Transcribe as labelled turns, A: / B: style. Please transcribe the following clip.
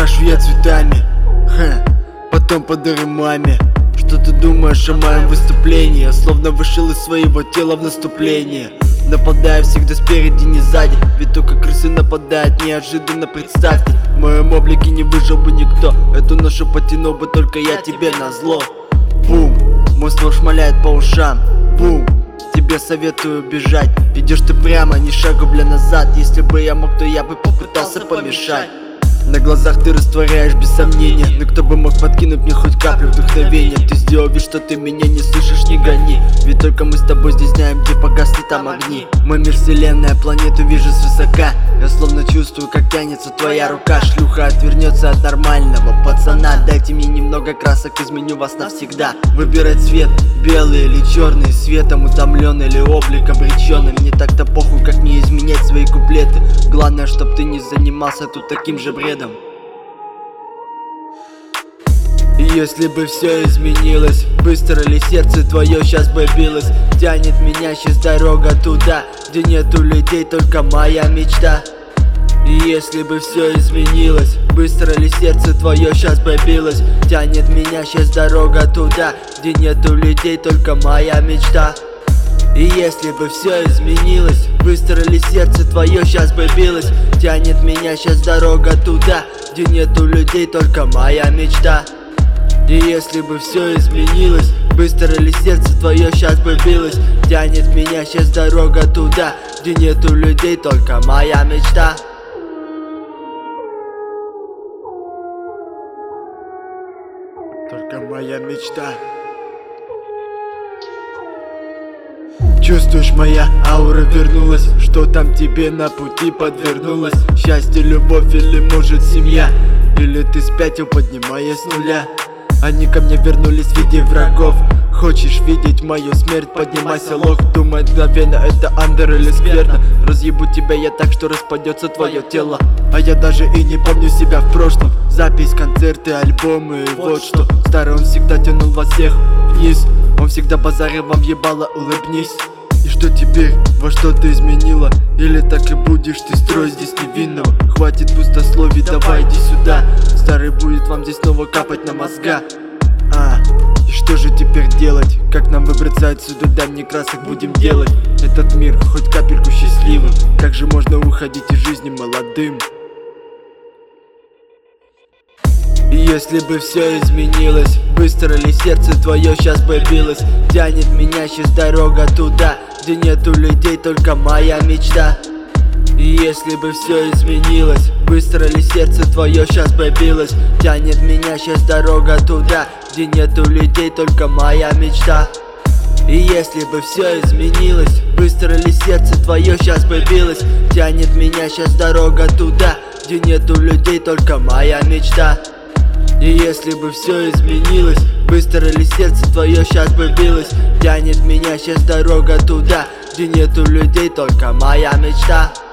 A: украшу я цветами, потом подарю маме. Что ты думаешь о моем выступлении? Я словно вышел из своего тела в наступление. Нападаю всегда спереди, не сзади, ведь только крысы нападают неожиданно. Представь, в моем облике не выжил бы никто. Эту ношу потянул бы только я тебе назло. Бум, мой ствол шмаляет по ушам. Бум, тебе советую бежать. Идешь ты прямо, ни шагу, бля, назад. Если бы я мог, то я бы попытался помешать. На глазах ты растворяешь без сомнения, но кто бы мог подкинуть мне хоть каплю вдохновения? Ты сделал вид, что ты меня не слышишь, не гони, ведь только мы с тобой здесь знаем, где погасли там огни. Мой мир вселенная, планету вижу свысока. Я словно чувствую, как тянется твоя рука. Шлюха отвернется от нормального пацана. Дайте мне немного красок, изменю вас навсегда. Выбирай цвет, белый или черный, светом утомленный или облик обреченный. Мне так-то похуй, как не изменять свои куплеты. Главное, чтоб ты не занимался тут таким же бредом. И если бы все изменилось, быстро ли сердце твое сейчас бы билось? Тянет меня сейчас дорога туда, где нету людей, только моя мечта. И если бы все изменилось, быстро ли сердце твое сейчас бы билось? Тянет меня сейчас дорога туда, где нету людей, только моя мечта. И если бы все изменилось, быстро ли сердце твое сейчас бы билось? Тянет меня сейчас дорога туда, где нету людей, только моя мечта. И если бы все изменилось, быстро ли сердце твое сейчас бы билось? Тянет меня сейчас дорога туда, где нету людей, только моя мечта. Только моя мечта. Чувствуешь, моя аура вернулась? Что там тебе на пути подвернулось? Счастье, любовь или может семья? Или ты спятил, поднимаясь с нуля? Они ко мне вернулись в виде врагов. Хочешь видеть мою смерть? Поднимайся, лох. Думай мгновенно, это андер или скверно. Разъебу тебя я так, что распадется твое тело. А я даже и не помню себя в прошлом. Запись, концерты, альбомы, вот что. Старый он всегда тянул вас всех вниз. Он всегда базарил вам ебало, улыбнись. И что теперь? Во что ты изменила? Или так и будешь ты строить здесь невинного? Хватит пустословий, давай иди сюда. Старый будет вам здесь снова капать на мозга. И что же теперь делать? Как нам выбраться отсюда? Дай мне красок, будем делать этот мир хоть капельку счастливым. Как же можно уходить из жизни молодым? И если бы все изменилось, быстро ли сердце твое сейчас бы билось? Тянет меня сейчас дорога туда, где нету людей, только моя мечта. И если бы все изменилось, быстро ли сердце твое сейчас бы билось? Тянет меня сейчас дорога туда, где нету людей, только моя мечта. И если бы все изменилось, быстро ли сердце твое сейчас бы билось? Тянет меня сейчас дорога туда, где нету людей, только моя мечта. И если бы все изменилось, быстро ли сердце твое сейчас бы билось? Тянет меня сейчас дорога туда, где нету людей, только моя мечта.